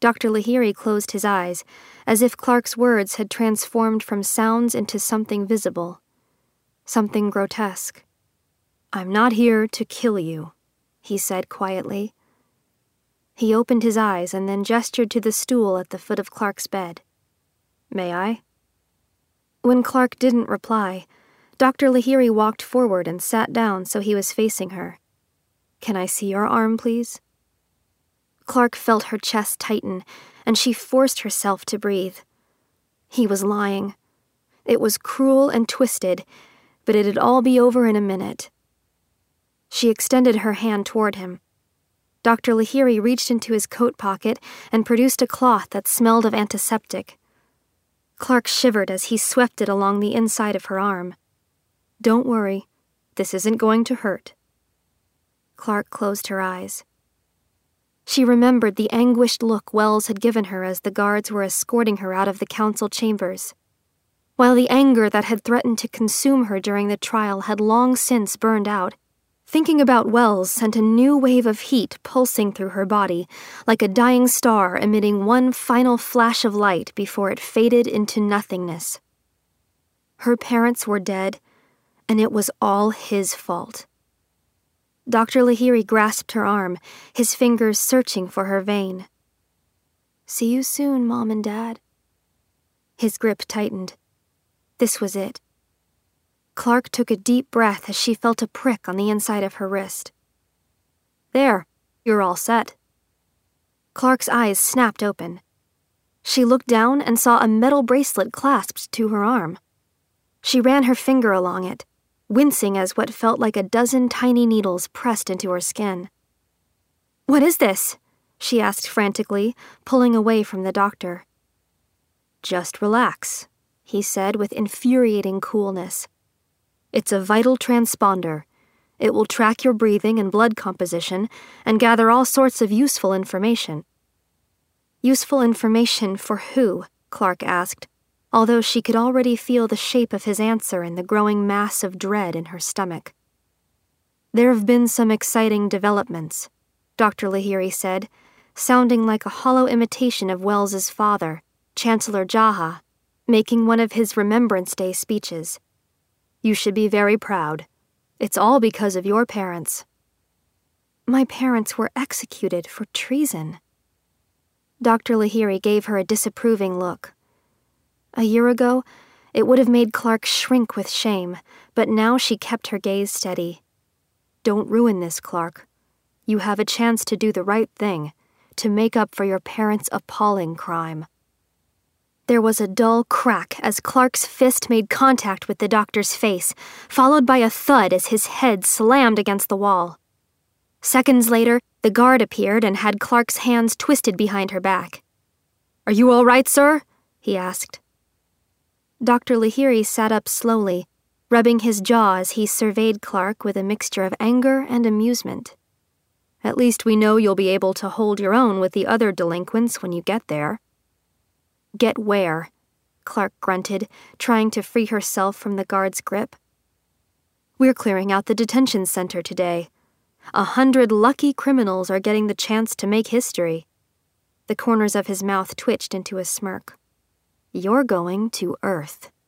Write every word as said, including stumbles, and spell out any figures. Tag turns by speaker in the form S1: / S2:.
S1: Doctor Lahiri closed his eyes, as if Clark's words had transformed from sounds into something visible. Something grotesque. "I'm not here to kill you," he said quietly. He opened his eyes and then gestured to the stool at the foot of Clark's bed. "May I?" When Clark didn't reply, Doctor Lahiri walked forward and sat down so he was facing her. "Can I see your arm, please?" Clark felt her chest tighten, and she forced herself to breathe. He was lying. It was cruel and twisted, but it'd all be over in a minute. She extended her hand toward him. Doctor Lahiri reached into his coat pocket and produced a cloth that smelled of antiseptic. Clark shivered as he swept it along the inside of her arm. "Don't worry, this isn't going to hurt." Clark closed her eyes. She remembered the anguished look Wells had given her as the guards were escorting her out of the council chambers. While the anger that had threatened to consume her during the trial had long since burned out, thinking about Wells sent a new wave of heat pulsing through her body, like a dying star emitting one final flash of light before it faded into nothingness. Her parents were dead, and it was all his fault. Doctor Lahiri grasped her arm, his fingers searching for her vein. "See you soon, Mom and Dad." His grip tightened. This was it. Clark took a deep breath as she felt a prick on the inside of her wrist. "There, you're all set." Clark's eyes snapped open. She looked down and saw a metal bracelet clasped to her arm. She ran her finger along it, wincing as what felt like a dozen tiny needles pressed into her skin. "What is this?" she asked frantically, pulling away from the doctor. "Just relax," he said with infuriating coolness. "It's a vital transponder. It will track your breathing and blood composition and gather all sorts of useful information." Useful information for who? Clark asked, although she could already feel the shape of his answer in the growing mass of dread in her stomach. "There have been some exciting developments," Doctor Lahiri said, sounding like a hollow imitation of Wells's father, Chancellor Jaha, making one of his Remembrance Day speeches. "You should be very proud. It's all because of your parents." "My parents were executed for treason." Doctor Lahiri gave her a disapproving look. A year ago, it would have made Clark shrink with shame, but now she kept her gaze steady. "Don't ruin this, Clark. You have a chance to do the right thing, to make up for your parents' appalling crime." There was a dull crack as Clark's fist made contact with the doctor's face, followed by a thud as his head slammed against the wall. Seconds later, the guard appeared and had Clark's hands twisted behind her back. "Are you all right, sir?" he asked. Doctor Lahiri sat up slowly, rubbing his jaw as he surveyed Clark with a mixture of anger and amusement. "At least we know you'll be able to hold your own with the other delinquents when you get there." "Get where?" Clark grunted, trying to free herself from the guard's grip. "We're clearing out the detention center today. A hundred lucky criminals are getting the chance to make history." The corners of his mouth twitched into a smirk. "You're going to Earth."